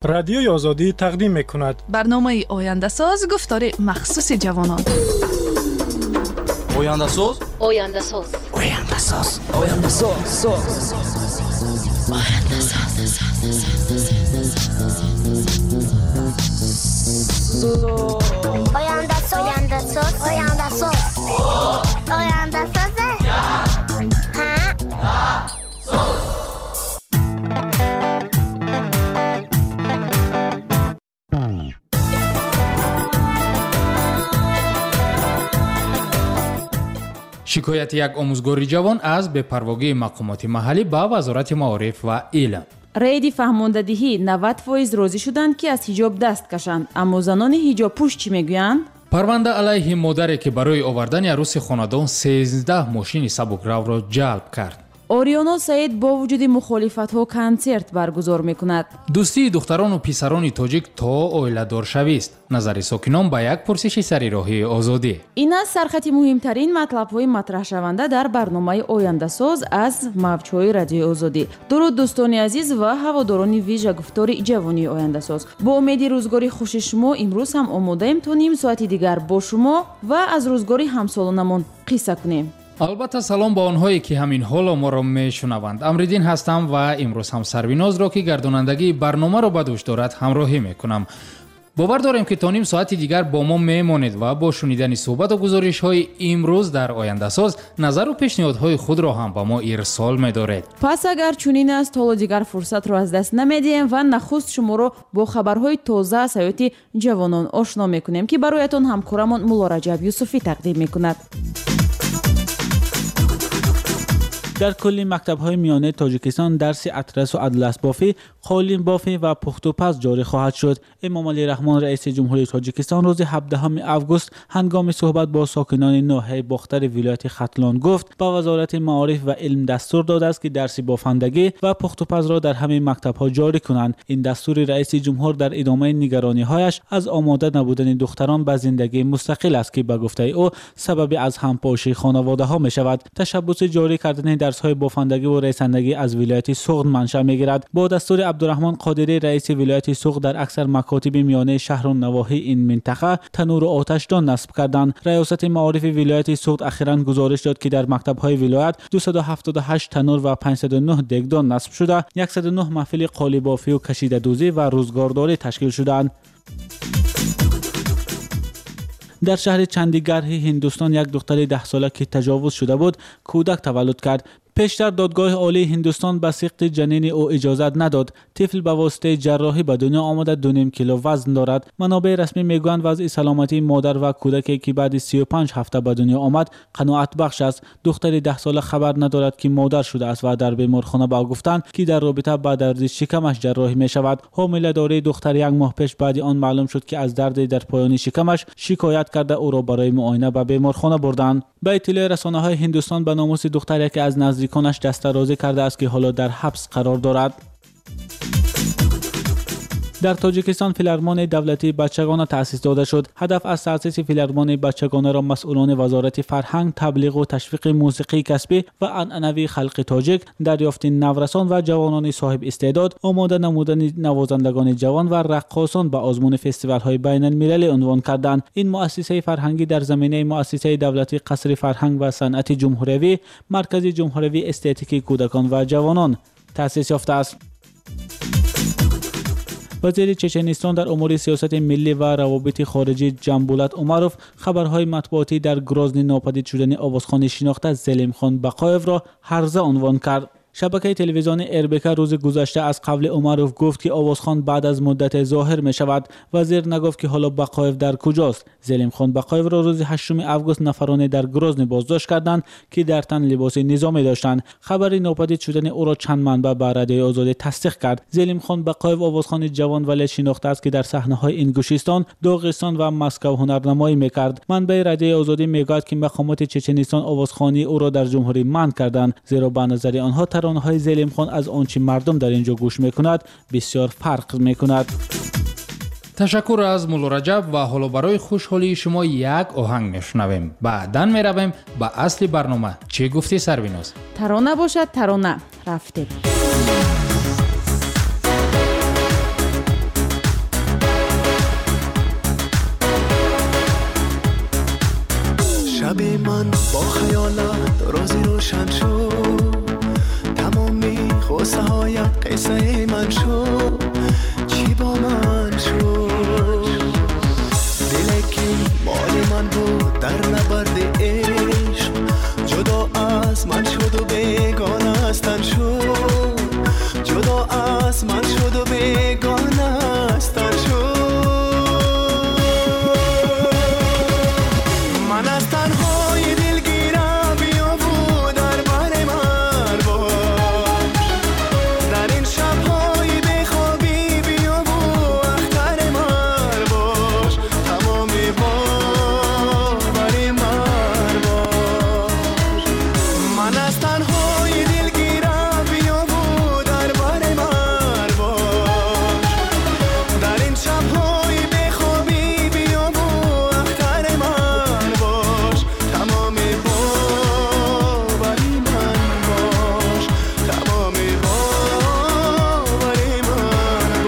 رادیوی آزادی تقدیم می‌کند. برنامه آینده ساز گفتار مخصوص جوانان. آینده ساز. آینده ساز. آینده ساز. آینده ساز. آینده ساز. آینده ساز. آینده ساز. آینده ساز. شکایت یک آموزگاری جوان از بپروایی مقامات محلی با وزارت معارف و علم. رئیدی فهماندهی 90% راضی شدند که از حجاب دست کشند، اما زنان حجاب پوش چی میگویند؟ پرونده علیه مادری که برای آوردن عروس خانوادان 13 ماشین سبکرو را جلب کرد. آریانا سعید با وجود مخالفت‌ها کنسرت برگزار می‌کند. دوستی دختران و پسران تاجیک تا عائله‌دار شوی است. نظر ساکنان با یک پرسش سریراهی آزادی. این است سرخط مهمترین مطلب‌های مطرح شونده در برنامه آینده ساز از موج‌های رادیو آزادی. درود دوستان عزیز و هواداران ویژه گفتار جوانی آینده ساز. با امید روزگاری خوش شما امروز هم آماده‌ایم تا نیم ساعتی دیگر با شما و از روزگاری همسالانمان قصه کنیم. البته سلام با آنهایی که همین حال ما را میشنوند. امردین هستم و امروز هم سرویناز را که گردانندگی برنامه را به دوش دارد همراهی میکنم. باور داریم که تا نیم ساعتی دیگر با ما میمانید و با شنیدن صحبت و گزارش های امروز در آینده ساز نظر و پیشنهادهای خود را هم با ما ارسال می‌دارید. پس اگر چنین است حالا دیگر فرصت را از دست نمیدیم و نخست شما را با خبرهای تازه از حیات جوانان آشنا میکنیم که برایتان همکارمان مولا رجب یوسفی تقدیم میکند. در کلی مکتب‌های میانه تاجیکستان درس اطلس و اطلس بافی، قالین بافی و پخت و پز جاری خواهد شد. امام علی رحمان رئیس جمهوری تاجیکستان روز 17 آگوست هنگام صحبت با ساکنان ناحیه باختر ولایت ختلان گفت با وزارت معارف و علم دستور داده است که درس بافندگی و پخت و پز را در همه مکتب‌ها جاری کنند. این دستور رئیس جمهور در ادامه نگرانی‌هایش از آماده نبودن دختران به زندگی مستقل است که به گفته او سبب از همپاشی خانواده‌ها می‌شود. تشبث جاری کردن درس‌های بافندگی و ریسندگی از ولایت سوغد منشأ می‌گیرد. با دستور عبدالرحمن قادری رئیس ولایت سوغد در اکثر مکاتب میانه شهر و نواحی این منطقه تنور و آتشدان نصب کردند. ریاست معارف ولایت سوغد اخیراً گزارش داد که در مکتب‌های ولایت 278 تنور و 509 دگدان نصب شده، 109 محفل قالیبافی و کشیده دوزی و روزگارداری تشکیل شدند. در شهر چندیگرh هندوستان یک دختر 10 ساله که تجاوز شده بود کودک تولد کرد. پیشتر دادگاه عالی هندوستان به سقط جنین او اجازت نداد. طفل به واسطه جراحی به دنیا آمده 2.5 کیلو وزن دارد. منابع رسمی میگویند وضع سلامتی مادر و کودکی که بعد 35 هفته به دنیا آمد قناعت بخش است. دختر 10 ساله خبر ندارد که مادر شده است و در بیمارخانه با گفتند که در رابطه با درد شکمش جراحی می شود. حامله داری دختر 1 ماه پیش بعد آن معلوم شد که از درد در پایان شکمش شکایت کرده او را برای معاینه به بیمارخانه بردند. به اطلاع رسانه‌های هندوستان به ناموس دختری که از نزدیکانش دست‌درازی کرده است که حالا در حبس قرار دارد. در تاجیکستان فیلارمون دولتی بچگانه تأسیس داده شد. هدف از تأسیس فیلارمون بچگانه را مسئولان وزارت فرهنگ، تبلیغ و تشویق موسیقی کسبی و عنعنوی خلق تاجیک، دریافت نورسان و جوانان صاحب استعداد، آماده نمودن نوازندگان جوان و رقاصان به آزمون فستیوال‌های بین‌المللی عنوان کردند. این مؤسسه فرهنگی در زمینه مؤسسه دولتی قصر فرهنگ و صنعت جمهوری، مرکز جمهوری استتیک کودکان و جوانان تأسیس یافته است. وزیر چچنستان در امور سیاست ملی و روابط خارجی جنبولت عمروف خبرهای مطبوعاتی در گروزنی ناپدید شدن آوازخوان شناخته زلیمخان بقایف را هرزه عنوان کرد. شبکه تلویزیون اربکا روز گذشته از قول عمروف گفت که آوازخوان بعد از مدت ظاهر می شود. وزیر نگفت که حالا بقایف در کجاست. زلیمخان بقایف را روز 8 آگوست نفرانه در گروزنی بازداشت کردند که در تن لباس نظامی داشتند. خبر ناپدید شدن او را چند منبع به رادیو آزادی تصدیق کرد. زلیمخان بقایف آوازخوان جوان ولی شناخته است که در صحنه‌های انگوشیستان، داغستان و مسکو هنرنمایی می‌کرد. منبع رادیو آزادی میگوید که مقامات چچنستان آوازخوانی او را در جمهوری منع کردند، زیرا به نظر آنها ترانه‌های زلیمخان از آنچه مردم در اینجا گوش می‌کند بسیار فرق می‌کند. تشکر از مولا رجب و حالا برای خوشحالی شما یک آهنگ میشنویم. بعداً میرویم به اصل برنامه. چی گفتی سرویناز؟ ترانه باشد ترانه رفتیم. با خیالات روزی روشن شد، تمامی خواسته هایت قصه من شد، چی با من شد؟ دلی که مال من بود در نبرد عشق، جدا از من شد و بیگانه استن شد، جدا از من شد و بیگانه استن شد. من از تنهای دلگیرم بیا و در بر من باش، در این شبهای بخوابی بیا و اختر من باش، تمامی باور من باش. من از تنهای دلگیرم بیا و در بر من باش، در این شبهای بخوابی بیا و اختر من باش، تمامی باور من باش، تمامی باور من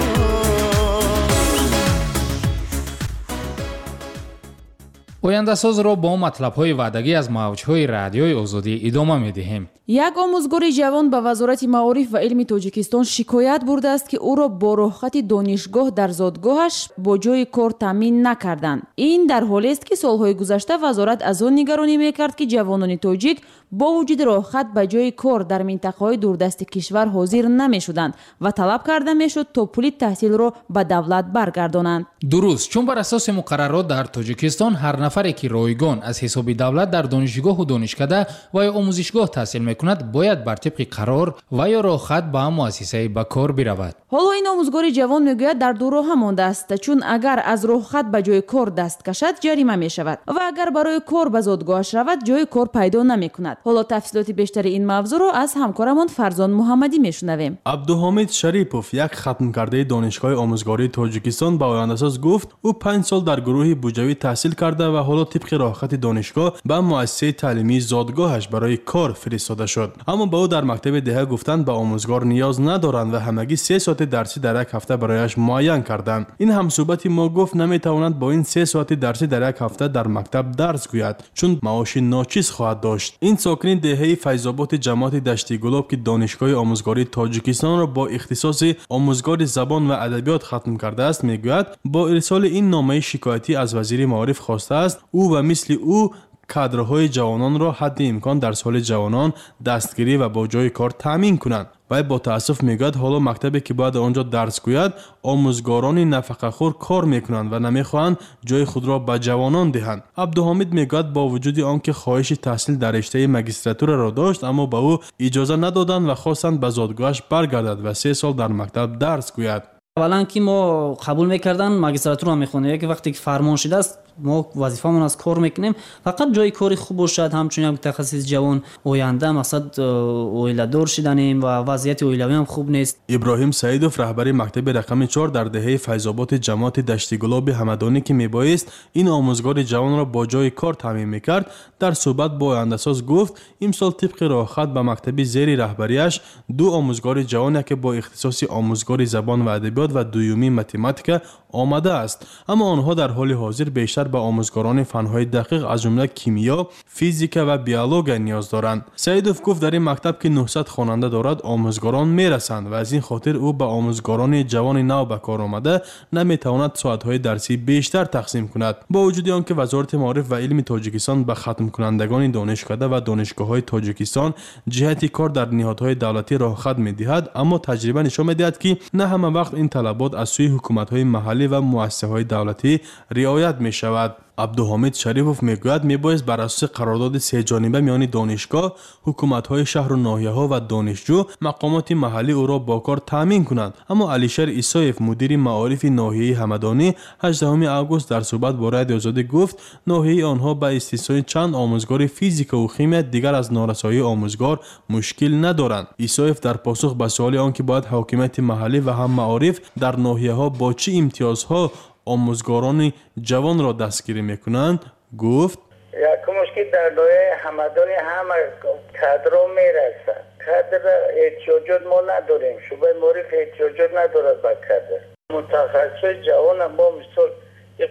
باش. ояндасозро бо матлабҳои ваъдагӣ аз мавҷҳои радиои озодӣ идома медиҳем. як омӯзгори ҷавон ба вазорати маориф ва илми тоҷикистон шикоят бурдааст ки ӯро бо роҳхати донишгоҳ дар зодгоҳаш бо ҷойи кор таъмин накарданд. ин дар ҳолест ки солҳои гузашта вазорат аз он нигаронӣ мекард ки ҷавонони тоҷик бо вуҷуди роҳхат ба ҷойи кор дар минтақаҳои дурдасти кишвар ҳозир намешуданд ва талаб карда мешуд то пули таҳсилро ба давлат баргардонанд. дуруст, чун бар асоси муқаррарот дар тоҷикистон ҳар нафаре ки ройгон аз ҳисоби давлат дар донишгоҳу донишкада ва ё омӯзишгоҳ таҳсил мекунад, бояд бар тибқи қарор ва ё роҳхат ба муассисаи ба кор биравад. ҳоло ин омӯзгори ҷавон мегӯяд дар ду роҳа мондааст, чун агар аз роҳхат ба ҷойи кор даст кашад ҷарима мешавад ва агар барои кор ба зодгоҳаш равад ҷойи кор пайдо намекунад. ҳоло тафсилоти бештари ин мавзӯъро аз ҳамкорамон Фарзон Муҳаммадӣ мешунавем. абдуҳомид Шарипов, як хатмкардаи донишгоҳи омӯзгории Тоҷикистон ба Ояндасоз гуфт, ӯ 5 сол дар гурӯҳи буҷавӣ таҳсил карда ва ҳоло тибқи роҳхати донишгоҳ ба муассисаи таълимии зодгоҳаш барои кор фиристода шуд. аммо ба ӯ дар мактаби деҳа гуфтанд ба омӯзгор ниёз надоранд ва ҳамагӣ 3 соати дарсӣ дар як ҳафта барояш муайян карданд. ин ҳамсӯҳбати мо гуфт наметавонад бо ин 3 соати дарсӣ дар як ҳафта дар мактаб дарс гӯяд, чун маоши ночиз хоҳад дошт. ин сокини деҳаи Файзободи ҷамоати Дашти Гулоб ки донишгоҳи омӯзгории Тоҷикистонро бо ихтисоси омӯзгори забон ва адабиёт хатм кардааст, мегӯяд бо ирсоли ин номаи шикоятӣ аз вазири маориф хостааст ӯ ва мисли ӯ кадрҳои ҷавононро ҳадди имкон дар соли ҷавонон дастгирӣ ва бо ҷойи кор таъмин кунанд. вай бо таассуф мегӯяд ҳоло мактабе ки бояд онҷо дарс гӯяд, омӯзгорони нафақахӯр кор мекунанд ва намехоҳанд ҷойи худро ба ҷавонон диҳанд. абдуҳомид мегӯяд бо вуҷуди он ки хоҳиши таҳсил дар риштаи магистратураро дошт, аммо ба ӯ иҷоза надоданд ва хостанд ба зодгоҳаш баргардад ва 3 сол дар мактаб дарс гӯяд. аввалан ки мо қабул мекардан магистратура мехонем, як вақте ки фармон шудааст мо вазифамон аз кор мекунем, фақат ҷои кори хуб бошад, ҳамчун як мутахассис ҷавон оянда мақсад оиладор шиданем ва вазъияти оилавиам хуб нест. иброҳим Саидов, раҳбари мактаби рақами 4 дар деҳаи Файзободи ҷамоати Дашти Гулоби Ҳамадонӣ ки мебоист ин омӯзгори ҷавонро бо ҷойи кор таъмин мекард, дар суҳбат бо Ояндасоз гуфт, имсол тибқи роҳхат ба мактаби зери раҳбарияш 2 омӯзгори ҷавон, яке бо ихтисоси омӯзгори забон ва адабиёт ва дуюми математика омадааст, аммо онҳо дар ҳоли ҳозир бештар ба омӯзгорони фанҳои дақиқ аз ҷумла кимиё, физика ва биология ниёз доранд. Саидов гуфт, дар ин мактаб ки 900 хонанда дорад, омӯзгорон мерасанд ва аз ин хотир ӯ ба омӯзгорони ҷавони нав ба кор омада наметавонад соатҳои дарсӣ бештар тақсим кунад. бо вуҷуди он ки вазорати маориф ва илми Тоҷикистон ба хатмкунандагони донишкада ва донишгоҳҳои Тоҷикистон ҷиҳати кор дар ниҳодҳои давлатӣ роҳхат медиҳад, аммо таҷриба нишон медиҳад ки на ҳама вақт ин талабот аз сӯи ҳукуматҳои маҳаллӣ ва муассисаҳои давлатӣ риоят мешавад. абдуҳомид Шарипов мегӯяд, мебоист бар асоси қарордоди сеҷониба миёни донишгоҳ, ҳукуматҳои шаҳру ноҳияҳо ва донишҷӯ мақомоти маҳаллӣ ӯро бо кор таъмин кунанд. аммо Алишер Исоев, мудири маорифи ноҳияи Ҳамадонӣ, 18 август дар суҳбат бо Радиои Озодӣ гуфт, ноҳияи онҳо ба истиснои чанд омӯзгори физикаву химия дигар аз норасоии омӯзгор мушкил надоранд. Исоев дар посух ба суоли он ки бояд ҳокимияти маҳаллӣ ва ҳам маориф дар ноҳияҳо бо чӣ имтиёзҳо омӯзгорони ҷавонро дастгирӣ мекунанд, гуфт: якумш ки дар дояи ҳамадони ҳама кадро мерасад. кадр эҳтиёҷот мо надорем. шӯъбаи маориф эҳтиёҷот надорад ба кадр. мутахассисои ҷавона мо мисол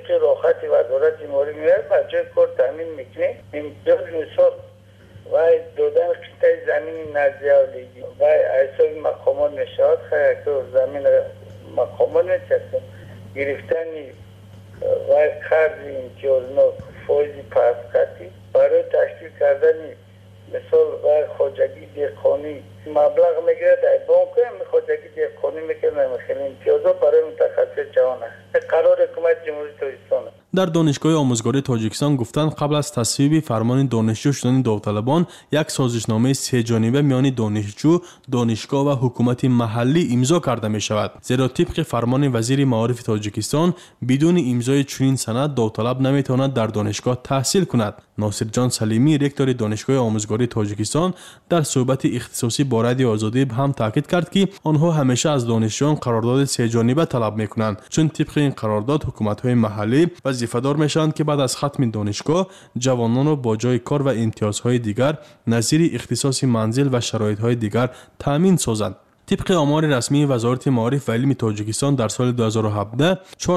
طبق راحت وزارت جمهوری میاد بچه کار تامین میکنه. امتیاز مثال و دادن قطعه زمین نزدیالیگی و حساب مقامات نشاط خیلی که زمین مقامات نچسته گرفتنی و قرض امتیازنا فایزی پاسکتی برای تشکیل کردنی مثال و خواجگی دهقانی مبلغ میگیره در بانک هم خواجگی دهقانی میکنه خیلی امتیازها برای متخصص جوان است. قرار حکومت جمهوری تاجیکستان است. در دانشگاه آموزگاری تاجیکستان گفتند قبل از تصویب فرمان دانشجو شدن داوطلبان یک سازشنامه سه جانبه میان دانشجو، دانشگاه و حکومت محلی امضا کرده می شود. زیرا طبق فرمان وزیر معارف تاجیکستان بدون امضای چنین سند داوطلب نمیتواند در دانشگاه تحصیل کند. ناصر جان سلیمی رکتور دانشگاه آموزگاری تاجیکستان در صحبت اختصاصی با رادیو آزادی هم تاکید کرد که آنها همیشه از دانشجویان قرارداد سه جانبه طلب میکنند، چون طبق این قرارداد حکومت‌های محلی وظیفه‌دار میشوند که بعد از ختم دانشگاه جوانان را با جای کار و امتیازهای دیگر نظیر اختصاص منزل و شرایط‌های دیگر تامین سازند. طبق آمار رسمی وزارت معارف و علم تاجیکستان در سال 2017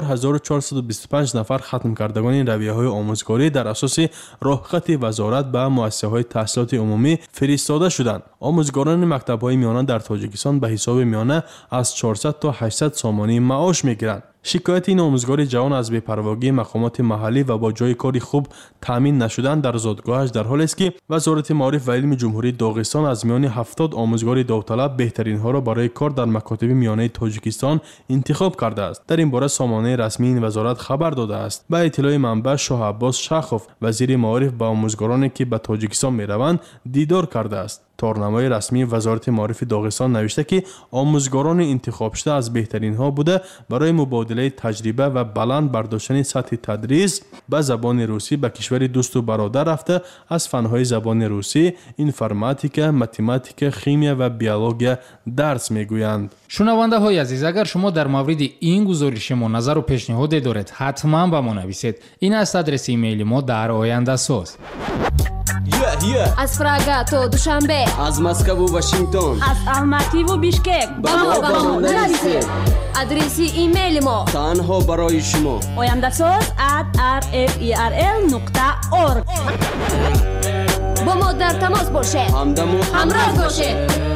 4425 نفر ختم کردگان رویه‌های آموزگاری در اساس راهخط وزارت به مؤسسه‌های تحصیلات عمومی فرستاده شدند. آموزگاران مکتب‌های میانه در تاجیکستان به حساب میانه از 400 تا 800 سامانی معاش می‌گیرند. شکایت این آموزگار جوان از بی‌پروایی مقامات محلی و با جای کاری خوب تامین نشدن در زادگاهش در حالی است که وزارت معارف و علم جمهوری داغستان از میان 70 آموزگار داوطلب بهترین ها را برای کار در مکاتب میانه تاجیکستان انتخاب کرده است. در این باره سامانه رسمی این وزارت خبر داده است. به اطلاع منبع شاه عباس شخوف وزیر معارف با آموزگارانی که به تاجیکستان میروند دیدار کرده است. تارنمای رسمی وزارت معارف داغستان نوشته که آموزگاران انتخاب شده از بهترین ها بوده برای مبادله تجربه و بلند برداشتن سطح تدریس به زبان روسی به کشور دوست و برادر رفته از فنهای زبان روسی، انفرماتیک، متماتیک، شیمیا و بیولوژی درس میگویند. شنونده های عزیز، اگر شما در مورد این گزارش ما نظر و پیشنهاد دارید حتما به ما نویسید. این است آدرس ایمیل ما در آینده ساز. از پراگا تا دوشنبه، از مسکو و واشنگتن، از الماتی و بیشکک با ما نویسید. آدرس ایمیل ما تنها برای شما oyandasooz@rferl.org. با ما در تماس باشید، همراه باشید.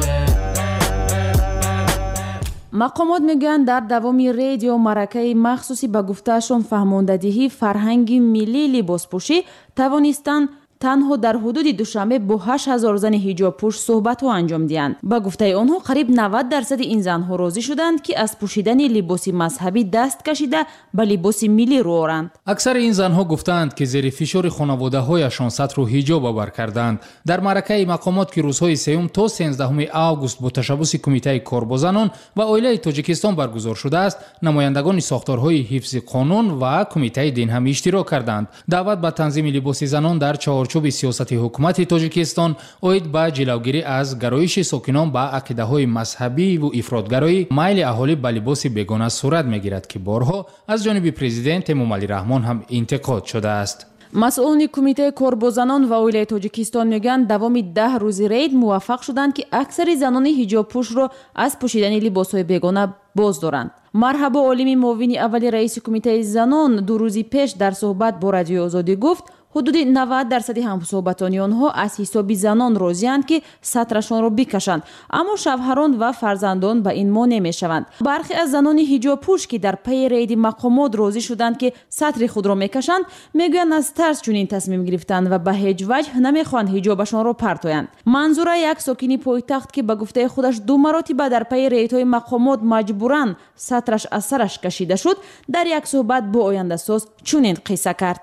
مقامات میگویند در دوام رید مرکه مخصوصی به گفتهشان فهماندهی فرهنگ ملی لباسپوشی توانستند تنها در حدود دوشنبه با 8000 زن حجاب پوش صحبت ها انجام دهند. با گفته آنها قریب 90% این زنها راضی شدند که از پوشیدن لباس مذهبی دست کشیده به لباس ملی رو آورند. اکثر این زنها گفتند که زیر فشار خانواده هایشان سطر و حجاب باور کردند. در معرکه مقامات که روزهای 3 تا 13 آگوست با تشبث کمیته کار با زنان و عائله تاجیکستان برگزار شده است، نمایندگان ساختارهای حفظ قانون و کمیته دین هم اشتراک کردند. دعوت به تنظیم لباس زنان در چهارچوب سیاست حکومت تاجیکستان اوید به جلوگیری از گرایش ساکنان به عقیده‌های مذهبی و افراطگرایی میل اهالی به لباس بیگانه صورت می‌گیرد که بارها از جانب پرزیدنت امامعلی رحمان هم انتقاد شده است. مسئولان کمیته کار با زنان و عائله تاجیکستان میگن دوام 10 روز رید موفق شدند که اکثر زنان حجاب پوش را از پوشیدن لباس‌های بیگانه باز دارند. مرحبا عالم معاون اول رئیس کمیته زنان 2 روز پیش در صحبت با رادیو آزادی گفت حدود 90% همصحبتان آنها از حساب زنان راضی‌اند که سطرشان را بکشند، اما شوهران و فرزندان به این مانع می‌شوند. برخی از زنان حجاب پوش که در پی رید مقامات راضی شدند که سطر خود را میکشند میگویند از ترس چنین تصمیم گرفتند و به هیچ وجه نمیخواهند حجابشان را پرتویند. منظور یک ساکن پایتخت که به گفته خودش 2 مرتبه در پی ریدهای مقامات مجبوراً سطرش از سرش کشیده شد، در یک صحبت با آینده ساز چنین قصه کرد.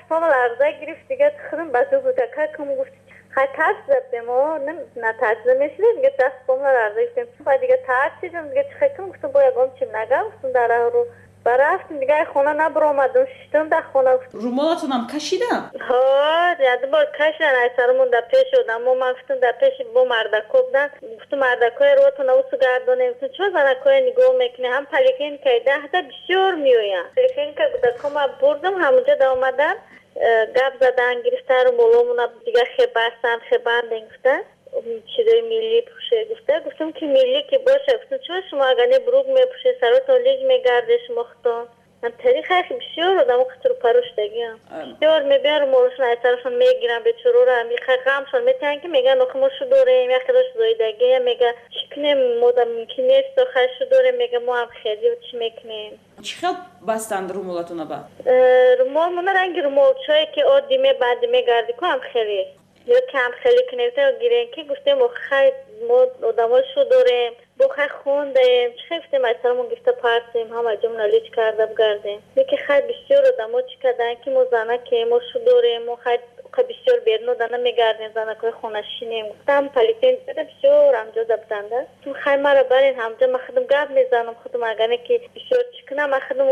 گرفت دیگه خودم بازو بوده که کم گفت خطر زد به ما نه تجربه میشد دیگه دست بام لرزه گفتم بعد دیگه ترسیدم دیگه چه خیلی گفتم باید گم چیم نگفتم در رو برفتم دیگه خونه نبرآمدم شدم در خونه رومالاتون هم کشیدم ها یاد بار کشیدن ای سرمون در پیش شدم ما گفتم در پیش با مردکو بودن گفتم مردکای رو تو نوسو گردونه گفتم چرا زنکای نگاه میکنه هم پلیکین که 10 بسیار میوین پلیکین که کم بردم همونجا دا اومدن گپ زدن گرفتن رو مولامون دیگه خبرن گفتن چیزای ملی پوشه گفتم که ملی که باشه گفتم چون شما اگه بروگ میپوشه سراتون لیج میگرده شما ختون من تاریخ بسیار آدم خطر پروش دگیم بسیار میبینم مورشون ایسرشون میگیرن به چرورا میخغمشون میتونن که میگن نخموشو داریم یا خیلیش زایدگی میگه چکنیم مادم ممکن نیست و خیلیشو داریم میگه ما هم خیلی و چی میکنیم چی خیلی بستند رومولاتون با؟ رومول من رنگ رومول چایی که آدیمه بعدیمه گردی کنم خیلی یا کم خیلی کنیفته و گیرین که گفتیم و خیلی ما آدماشو داریم بخیر خوندیم چه خفتیم از سرمون گفته پرسیم همه جمعه لیچ کرده بگردیم یکی خیلی بسیار آدم ها چی کردن که ما زنه که ما شو داریم ما خیلی بسیار بیرنو دانه میگردیم زنه که خونه شینیم گفتم پلیتین بده بسیار همجا دبتنده تو خیلی مرا برین همجا من خودم گرد میزنم خودم اگرنه که بسیار چی کنم من خودم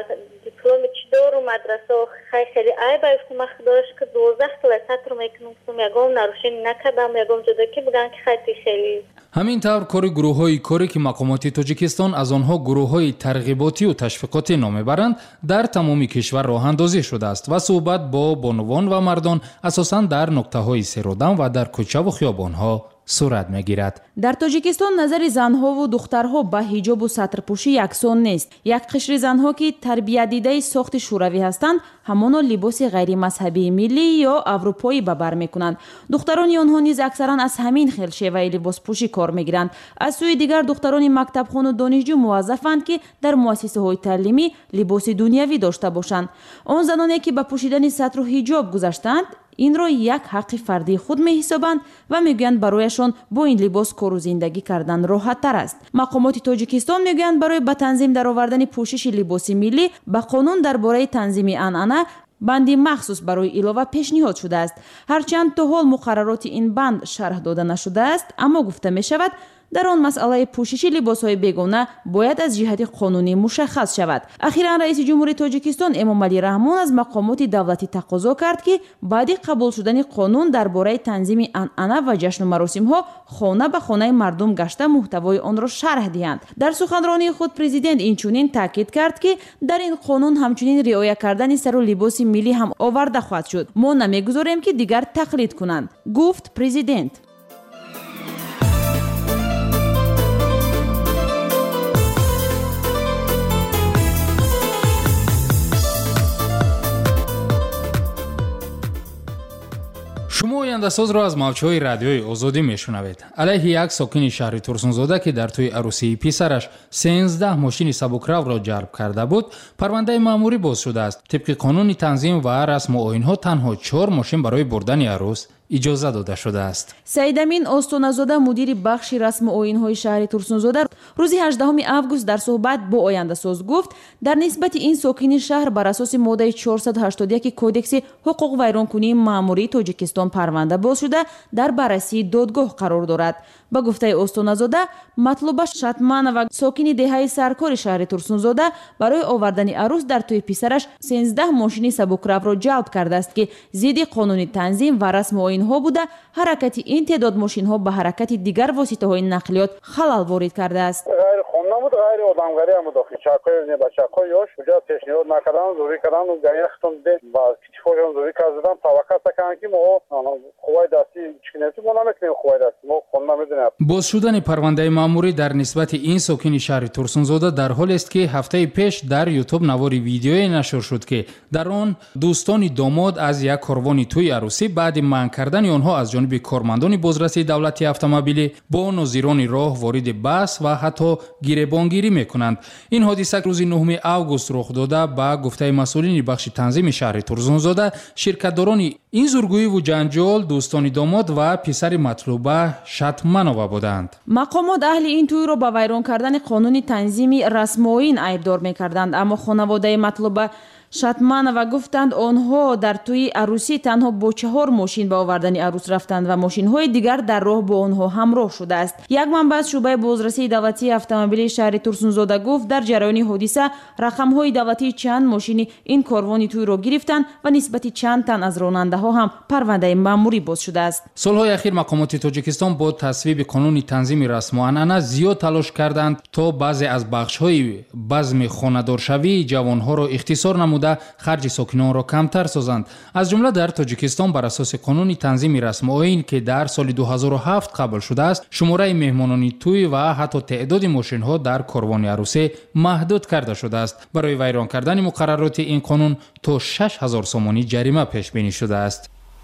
دیپلوم چی دار و مدرسه و خیلی ای بایفتم من خودش که 12 سال سطر میکنم گفتم یکم نروشین نکردم یکم جدا که بگن که خیلی همین طور کاری گروه‌های کاری که مقامات تاجیکستان از آنها گروه‌های ترغیباتی و تشویقاتی نام میبرند در تمام کشور راه اندازی شده است و صحبت با بانوان و مردان اساساً در نقطه‌های سیرودم و در کوچه و خیابان‌ها صورت میگیرد. در تاجیکستان نظر زنها و دخترها به حجاب و سطرپوشی یکسان نیست. یک قشر زنها که تربیت دیده ساخت شوروی هستند همانا لباس غیر مذهبی ملی یا اروپایی به بر میکنند. دختران آنها نیز اکثرا از همین خیل شیوه لباس پوشی کار میگیرند. از سوی دیگر دختران مکتبخوان و دانشجو موظفند که در مؤسسه های تعلیمی لباس دنیوی داشته باشند. آن زنانی که به پوشیدن سطر و حجاب گذاشتند این را یک حق فردی خود می حسابند و میگویند برایشان با این لباس کار و زندگی کردن راحت تر است. مقامات تاجیکستان میگویند برای به تنظیم درآوردن پوشش لباس ملی به قانون درباره تنظیم عنعنه بندی مخصوص برای علاوه پیشنهاد شده است. هرچند تا حال مقررات این بند شرح داده نشده است، اما گفته می شود در آن مسئله پوشش لباس‌های بیگانه باید از جهت قانونی مشخص شود. اخیراً رئیس جمهوری تاجیکستان امامعلی رحمان از مقامات دولتی تقاضا کرد که بعد قبول شدن قانون درباره تنظیم عنعنه و جشن و مراسم‌ها خانه به خانه مردم گشته محتوای آن را شرح دهند. در سخنرانی خود پرزیدنت اینچنین تاکید کرد که در این قانون همچنین رعایت کردن سر و لباس ملی هم آورده خواهد شد. ما نمیگذاریم که دیگر تقلید کنند، گفت پرزیدنت. شما آینده‌ساز را از موج‌های رادیوی آزادی میشنوید. علیه یک ساکن شهر ترسونزاده که در توی عروسی پسرش 13 ماشین سبکرو را جلب کرده بود، پرونده مأموری باز شده است. طبق قانون تنظیم و رسم و آیین‌ها تنها 4 ماشین برای بردن عروس اجازه داده شده است. سعید امین استانه‌زاده مدیر بخش رسم و آیین‌های شهر ترسونزاده روز 18 آگوست در صحبت با آینده‌ساز گفت در نسبت این ساکن شهر بر اساس ماده 481 کودکس حقوق ویرانکنی مأموری تاجیکستان پرونده باز شده در بررسی دادگاه قرار دارد. با گفته استانه‌زاده مطلوب شتمن و ساکن دهه سرکار شهر ترسونزاده برای آوردن عروس در توی پسرش 13 ماشین سبکرو را جلب کرده است که ضد قانون تنظیم و رسم و آیین‌ها بوده. حرکت این تعداد ماشین‌ها به حرکت دیگر واسطه‌های نقلیات خلل وارد کرده است. غیر قانونی بود، غیر آدمگری هم داخل چاکای بچه‌های یاش وجا پیشنهاد نکردن، زوری کردن و گریختون ده با کیفوجان زوری کردن توقع کردن که ما خوای دستی چکنتی ما نمی‌کنیم، خوای دستی ما قانون نمی‌دونیم. باز شدن پرونده مأموری در نسبت این ساکن شهر ترسونزاده در حال است که هفته پیش در یوتیوب نواری ویدیویی نشر شد که در آن دوستان داماد از یک کاروان توی عروسی بعد منع کردن آنها از جانب کارمندان بازرسی دولتی اتومبیلی با ناظران راه وارد بس و حتی گریبانگیری میکنند. این حادثه روز 9 آگوست رخ داده. با گفته مسئولین بخش تنظیم شهر ترسونزاده شرکت‌داران این زورگویی و جنجال دوستان داماد و پسر مطلوبه شتمناوا بودند. مقامات اهل این توی را با ویران کردن قانون تنظیمی رسم و آیین ایبدار میکردند، اما خانواده مطلوبه شتمن و گفتند آنها در توی عروسی تنها با 4 ماشین به آوردن عروس رفتند و ماشین های دیگر در راه با آنها همراه شده است. یک منبع از شعبه بازرسی دولتی اتومبیل شهر ترسونزاده گفت در جریان حادثه رقم های دولتی چند ماشین این کاروان توی را گرفتند و نسبت چند تن از راننده ها هم پرونده مأموری باز شده است. سالهای اخیر مقامات تاجیکستان با تصویب قانون تنظیم رسم و عنعنه زیاد تلاش کردند تا بعضی از بخش های بزم خانه‌دارشوی جوانها را اختصار نمود намуда харҷи сокинонро камтар созанд. аз ҷумла дар тоҷикистон бар асоси қонуни танзими расмоин ки дар соли 2007 қабул шудааст, шумораи меҳмонони тӯй ва ҳатто теъдоди мошинҳо дар корвони арӯсӣ маҳдуд карда шудааст. барои вайрон кардани муқаррароти ин қонун то 6000 сомонӣ ҷарима пешбинӣ шудааст.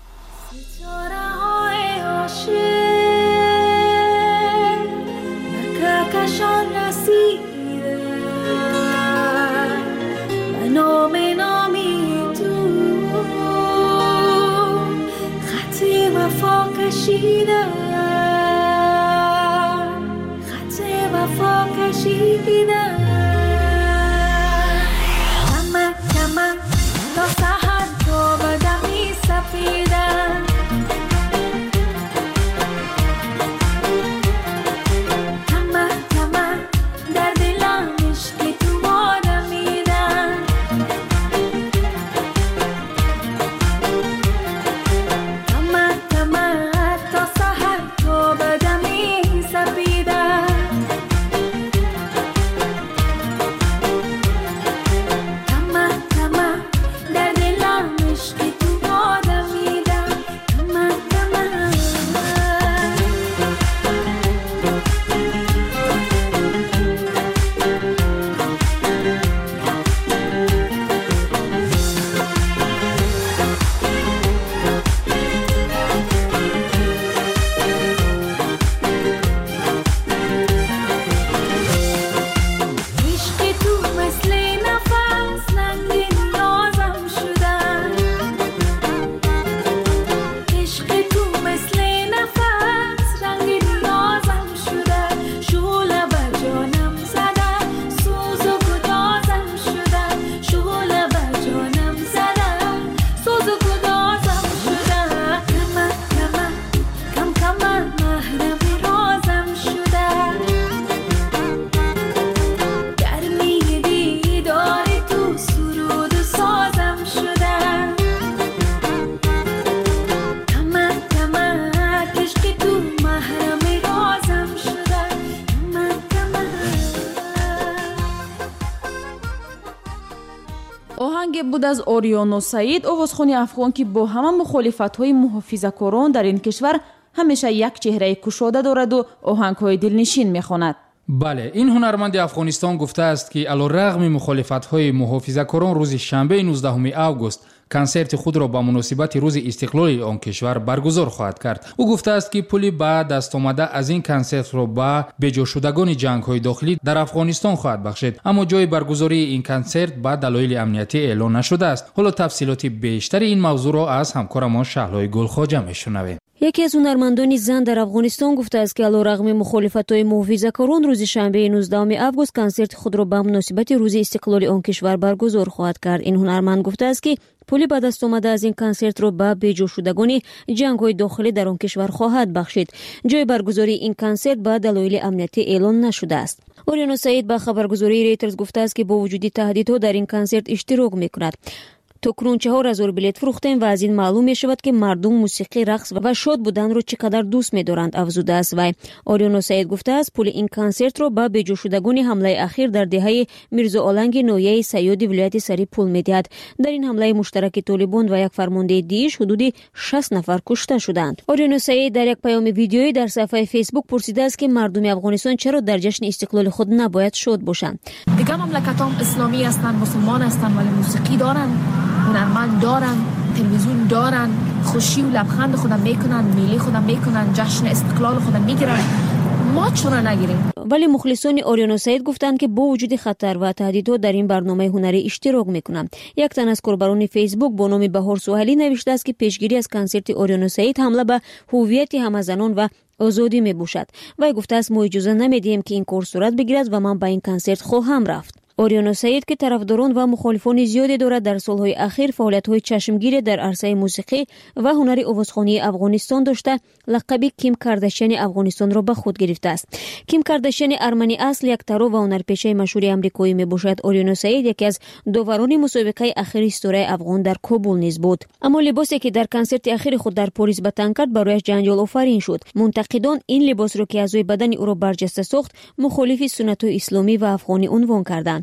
оҳанге буд аз Ориёну Саид, овозхони афғон ки бо ҳама мухолифатҳои муҳофизакорон дар ин кишвар ҳамеша як чеҳраи кушода дораду оҳангҳои дилнишин мехонад. бале, ин ҳунарманди афғонистон гуфтааст ки алорағми мухолифатҳои муҳофизакорон рӯзи шанбеи 19 август консерти худро ба муносибати рӯзи истиқлоли он кишвар баргузор хоҳад кард. ӯ гуфтааст ки пули ба дастомада аз ин консертро ба беҷошудагони ҷангҳои дохилӣ дар афғонистон хоҳад бахшед, аммо ҷои баргузории ин консерт ба далоили амниятӣ эълон нашудааст. ҳоло тафсилоти бештари ин мавзӯъро аз ҳамкорамон Шаҳлои Гулхоҷа мешунавем. яке аз ҳунармандони зан дар афғонистон гуфтааст ки алорағми мухолифатҳои муҳофизакорон рӯзи шанбеи 19 август консерти худро ба муносибати рӯзи истиқлоли он кишвар баргузор хоҳад кард. ин ҳунарманд гуфтааст ки пули ба дастомада аз ин консертро ба беҷошудагони ҷангҳои дохилӣ дар он кишвар хоҳад бахшид. ҷои баргузории ин консерт ба далоили амниятӣ эълон нашудааст. Ориёну Саид ба хабаргузории Reuters гуфтааст ки бо вуҷуди таҳдидҳо дар ин консерт иштирок мекунад. то кунун 4000 билет фурӯхтем ва аз ин маълум мешавад ки мардум мусиқӣ, рақс ва шод буданро чӣ қадар дӯст медоранд, афзудааст вай. Ориёну Саид гуфтааст пули ин консертро ба беҷошудагони ҳамлаи ахир дар деҳаи Мирзооланги ноҳияи Сайёди вилояти Сарӣ пул медиҳад. дар ин ҳамлаи муштараки Толибон ва як фармондаи Дииш ҳудуди 60 нафар кушта шуданд. Ориёну Саид дар як паёми видеоӣ дар саҳифаи Facebook пурсидааст ки мардуми Афғонистон чаро дар ҷашни истиқлоли худ набояд шод бошанд. Дигар мамлакатҳо исломӣ ҳастанд, мусулмон ҳастанд, вале мусиқӣ доранд, ҳунарманд доранд, телевизион доранд, хуши ва лабханд худам мекунанд, милли худам мекунанд, ҷашни истиқлол худам мегиранд. мо чура нагирем. вале мухлисони Ориёну Саид гуфтанд ки бо вуҷуди хатар ва таҳдидҳо дар ин барномаи ҳунарӣ иштирок мекунанд. як тан аз корбарони Facebook бо номи Баҳор Суҳайлӣ навиштааст ки пешгирӣ аз консерти Ориёну Саид ҳамла ба ҳуввияти ҳамазанон ва озодӣ мебошад. вай гуфтааст мо иҷоза намедиҳем ки ин кор сурат бигирад ва ман ба ин консерт хоҳам рафт. Ориёну Саид ки тарафдорон ва мухолифони зиёде дорад, дар солҳои ахир фаъолиятҳои чашмгире дар арсаи мусиқӣ ва ҳунари овозхонии Афғонистон дошта лақаби Ким Кардашяни Афғонистонро ба худ гирифтааст. Ким Кардашяни армани асл як таро ва ҳунарпешаи машҳури амрикоӣ мебошад. Ориёну Саид яке аз доварони мусобиқаи ахири истораи афғон дар Кобул низ буд. аммо либосе ки дар консерти ахири худ дар Порис ба тан кард барояш ҷанҷол офарин шуд. мунтақидон ин либосро ки аъзои бадани ӯро барҷаста сохт, мухолифи суннатҳои исломӣ ва афғонӣ унвон карданд.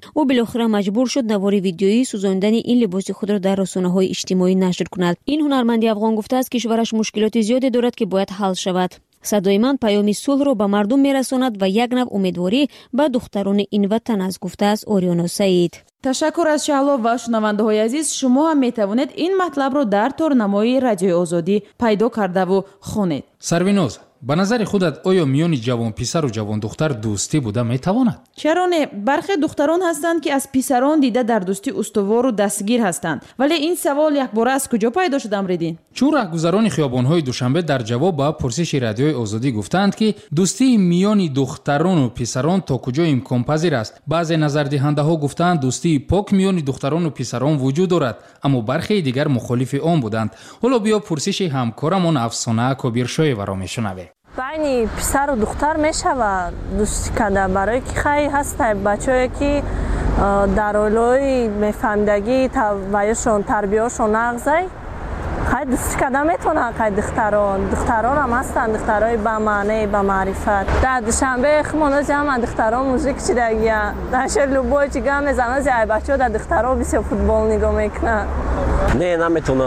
او بالاخره مجبور شد نوار ویدیویی سوزاندن این لباس خود را در رسانه‌های اجتماعی نشر کند. این هنرمند افغان گفته است کشورش مشکلات زیادی دارد که باید حل شود. صدای من پیامی صلح را به مردم میرساند و یک نوع امیدواری به دختران این وطن است، گفته است اوریانا سعید. تشکر از شهلا و شنونده های عزیز. شما هم می توانید این مطلب را در تارنمای رادیوی آزادی پیدا کرده و خوانید. سروینوز، به نظر خودت آیا میان جوان پسر و جوان دختر دوستی بوده میتواند؟ چرا نه؟ برخی دختران هستند که از پسران دیده در دوستی استوار و دستگیر هستند. ولی این سوال یک باره از کجا پیدا شد امریدین؟ چون راهگذران خیابان‌های دوشنبه در جواب به پرسش رادیوی آزادی گفتند که دوستی میان دختران و پسران تا کجا امکان پذیر است. بعضی نظردهنده‌ها گفتند دوستی پاک میان دختران و پسران وجود دارد، اما برخی دیگر مخالف آن بودند. حالا بیا پرسش همکارمان افسانه کبیرشایوا را میشنویم. بین پسر و دختر میشود دوستی کرده، برای که خیلی هست بچه‌ای که در اولوی میفهمدگی وایشون تربیهشون نغزه خیلی دوستی کرده میتونه. خیلی دختران هم هستن، دخترای با معنی با معرفت. در دوشنبه خمونوز هم دختران موزیک چیدگیه نشه لوبوی چیگه میزنه زیاد بچه در دختران بسیار فوتبال نگاه میکنه. نه نمیتونه.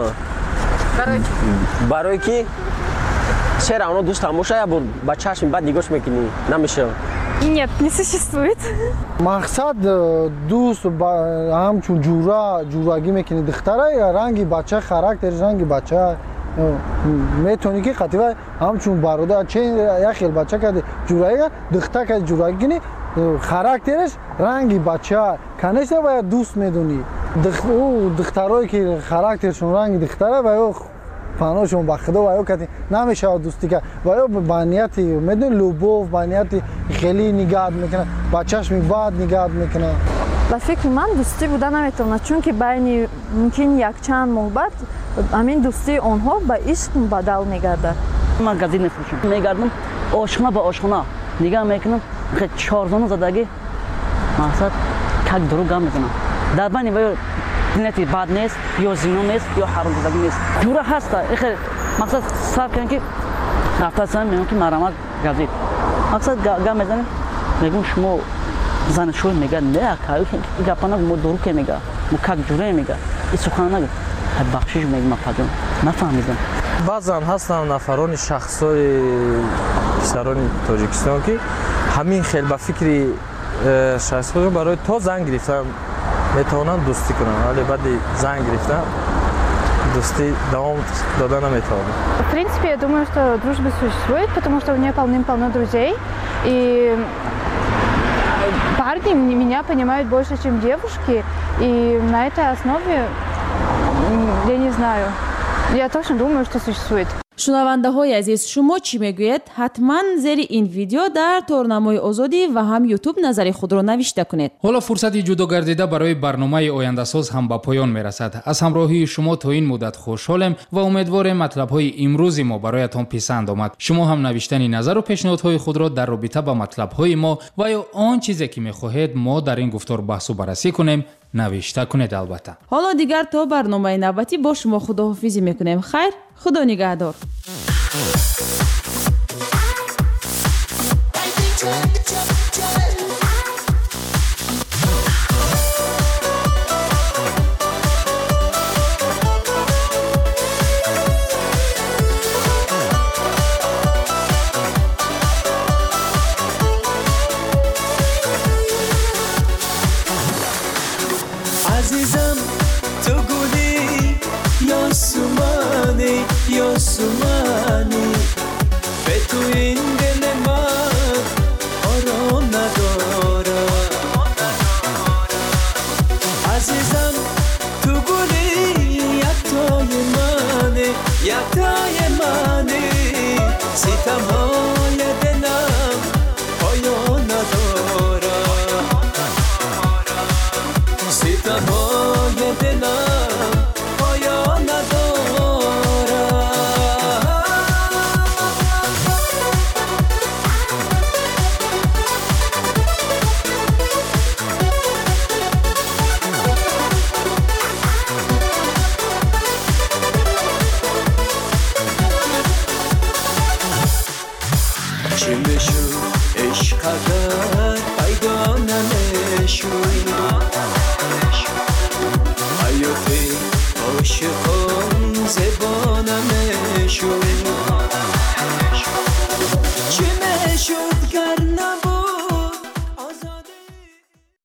برای که چرا اونا دوست هموشه یا با چشم بعد نگاش میکنی؟ نمیشه. Нет, не существует. مقصد دوست همچون جورایی میکنی دختره یا رنگی بچه خاراکتر رنگی بچه میتونی که قطعا همچون برادر چه یک خیل بچه که جورایی دختر که جورایی کنی خاراکترش رنگی بچه کنیش باید دوست میدونی. دخترایی که خاراکترشون رنگی دختره باید فانوشون با خدا و کتی نمیشه دوستی که و بانیاتی میدون لوبوف بانیاتی خیلی نگاه میکنه با چشم بعد نگاه میکنه. با فکر من دوستی بودن نمیتونه، چون که بین ممکن یک چند ماه بعد همین دوستی آنها به عشق بدل میگرده. من گازی نفروشم میگردم عاشقانه با عاشقانه نگاه میکنم خیلی چهارزانو زدگی مقصد کک درو گام میزنم در بین و نیتی بد نیست یا زینو نیست یا حرام زدگی نیست جوره هست. خیلی مقصد صرف کنیم که رفته سن میگم که مرامت گازید مقصد گام میزنیم میگم شما زن شوی میگه نه که گپانا مو درو که میگه مو کک جوره میگه این سخن نگه بخشش میگم مفهوم نفهمیدم. بعضا هستن نفران شخصای پسران تاجیکستان که همین خیلی با فکری شخص خودم برای تا زنگ گرفتم میتونن دوستی کنن، ولی بعد زنگ گرفتم دوستی دوام даден نمیتونن. В принципе, я думаю, что дружба существует, потому что у меня полным-полно друзей, и парни меня понимают больше, чем девушки, и на этой основе я не знаю. Я точно думаю, что существует. شنونده های عزیز شما چی میگوید؟ حتما زیر این ویدیو در تارنمای آزادی و هم یوتیوب نظر خود را نوشته کنید. حالا فرصتی جدا گردیده برای برنامه آینده ساز هم به پایان میرسد. از همراهی شما تا این مدت خوشحالم و امیدوارم مطلب های امروز ما برایتان پسند آمد. شما هم نوشتن نظر و پیشنهادهای خود را در رابطه با مطلب های ما و یا آن چیزی که میخواهید ما در این گفتار بحث و بررسی کنیم نوشته کنید. البته حالا دیگر تا برنامه نوبتی با شما خداحافظی میکنیم. خیر، خدا نگهدار. عزیزم تو گلی یا سمانی یا سمانی به تو این دل من آرام ندارم. عزیزم تو گلی یکتای منی یکتای منی ستم